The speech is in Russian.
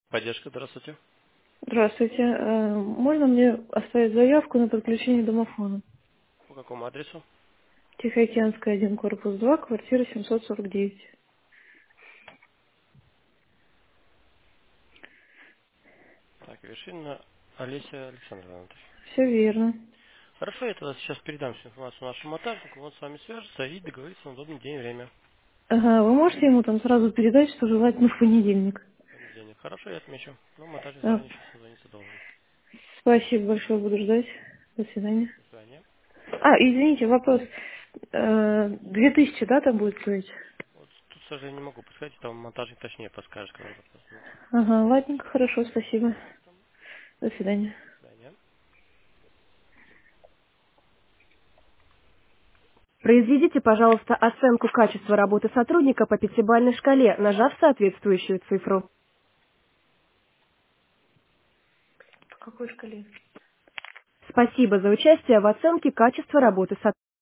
Поддержка, здравствуйте. Здравствуйте. Можно мне оставить заявку на подключение домофона? По какому адресу? Тихоокеанская, 1, корпус 2, квартира 749. Так, Вершина Олеся Александровна. Все верно. Хорошо, я тогда сейчас передам всю информацию нашему монтажнику, он с вами свяжется и договорится на удобный день и время. Ага, вы можете ему там сразу передать, что желательно в понедельник? Понедельник. Хорошо, я отмечу. Но монтажник А, заранее сейчас созвониться должен. спасибо большое, буду ждать. До свидания. До свидания. Извините, вопрос. 2000, да, там будет стоить? Вот тут, к сожалению, не могу подсказать, там монтажник точнее подскажет, когда вопрос будет. Ага, ладненько, хорошо, спасибо. Пожалуйста. До свидания. До свидания. Произведите, пожалуйста, оценку качества работы сотрудника по пятибалльной шкале, нажав соответствующую цифру. По какой шкале? Спасибо за участие в оценке качества работы сотрудника.